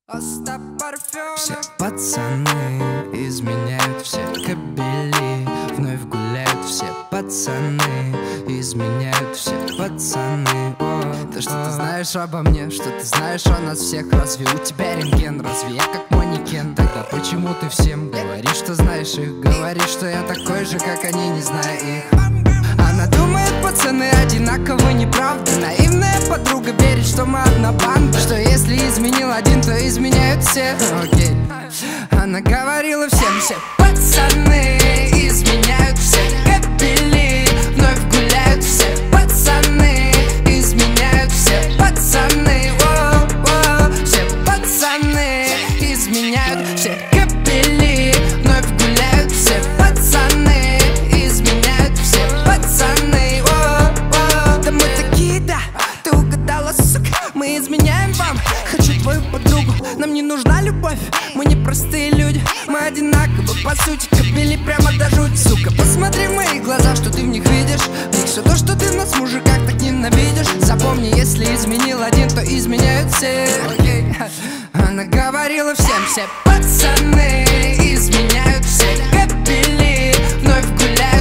Все пацаны изменяют, все кобели вновь гуляют. Все пацаны изменяют, все пацаны. То, что ты знаешь обо мне, что ты знаешь о нас всех. Разве у тебя рентген, разве я как манекен? Тогда почему ты всем говоришь, что знаешь их? Говоришь, что я такой же, как они, не зная их. Она думает, пацаны одинаковы, неправда. Наивная подруга верит, что мы одна банда, что если изменил один, то изменяют все. Окей. Она говорила всем, все пацаны изменяют, все капели вновь гуляют. Все пацаны изменяют, все пацаны. Все пацаны изменяют, все капели вновь гуляют. Все пацаны изменяют, все пацаны. Да мы такие, да, ты угадала, сука. Мы изменяем вам, хочу твою подругу. Нам не нужна любовь, мы не простые люди. Мы одинаковы, по сути, кобели прямо до жути. Сука, посмотри в мои глаза, что ты в них видишь. В них все то, что ты в нас, мужиках, так ненавидишь. Запомни, если изменил один, то изменяют все. Она говорила всем, все пацаны изменяют, все кобели вновь гуляют.